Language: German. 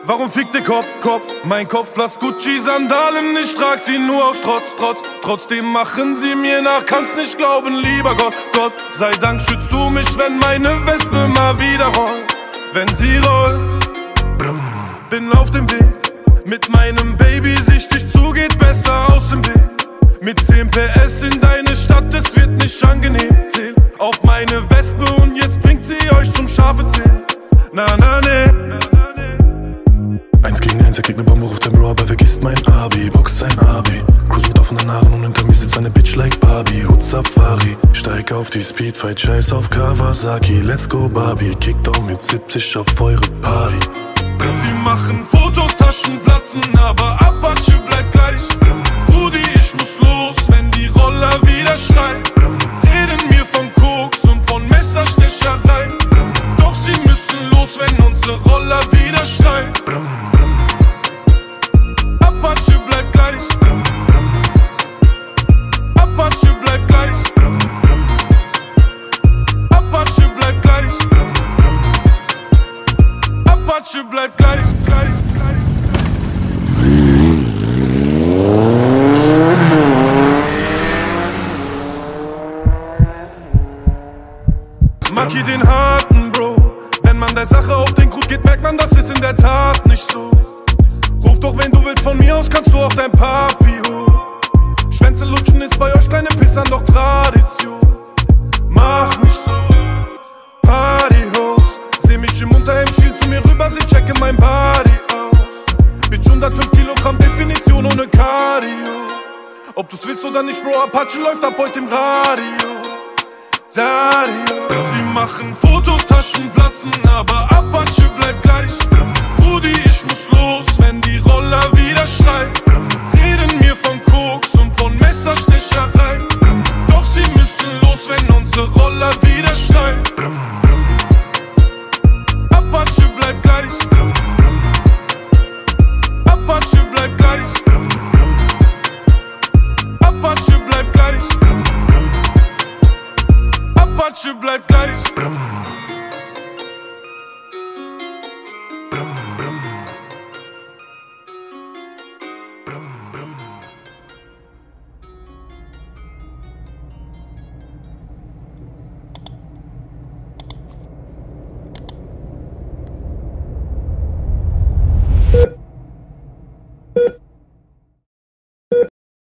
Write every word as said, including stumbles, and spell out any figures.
Warum fickt der Kopf, Kopf? Mein Kopf, Platz Gucci-Sandalen, ich trag sie nur aus Trotz, Trotz. Trotzdem machen sie mir nach, kannst nicht glauben, lieber Gott, Gott. Sei Dank schützt du mich, wenn meine Wespe mal wieder rollt. Wenn sie rollt, bin auf dem Weg. Mit meinem Baby, sicht dich zu, geht besser aus dem Weg. Mit zehn P S in deine Stadt, es wird nicht angenehm. Zähl auf meine Wespe und jetzt bringt sie euch zum scharfe Zähl. Na, na, ne. Eins gegen eins, er kriegt ne Bombe, ruft ein Bro, aber vergisst mein Abi. Boxt sein Abi, cruise mit offenen Haaren und hinter mir sitzt eine Bitch like Barbie. Hut Safari, steig auf die Speedfight, scheiß auf Kawasaki. Let's go Barbie, Kickdown mit siebzig auf eure Party. Sie machen Fotos, Taschen platzen, aber Apache bleibt gleich. Rudi, ich muss los, wenn die Roller wieder schreien. Reden mir von Koks und von Messerstecherei. Doch sie müssen los, wenn unsere Roller wieder schreien. Apache bleibt gleich. Apache bleibt gleich. Apache bleibt gleich. Apache bleibt gleich. Maki den harten Bro. Wenn man der Sache auf den Grund geht, merkt man, das ist in der Tat nicht so. Ruf doch, wenn du willst, von mir aus kannst du auch dein Papi holen. Schwänze lutschen ist bei euch kleine Pissern doch Tradition. Mach nicht so, Partyhost. Seh mich im Unterhemd, schiel zu mir rüber, sie checke mein Body aus. Bitch, hundertfünf Kilogramm Definition ohne Cardio. Ob du's willst oder nicht, Bro, Apache läuft ab heute im Radio. Dario. Sie machen Fotos, Taschen platzen, aber Apache bleibt gleich. Rudi, ich muss los, wenn die Roller wieder schreien. Reden mir von Koks und von Messerstecherei. Doch sie müssen los, wenn unsere Roller wieder schreien. Apache bleibt gleich. Apache bleibt gleich. Apache bleibt gleich. Apache bleibt gleich.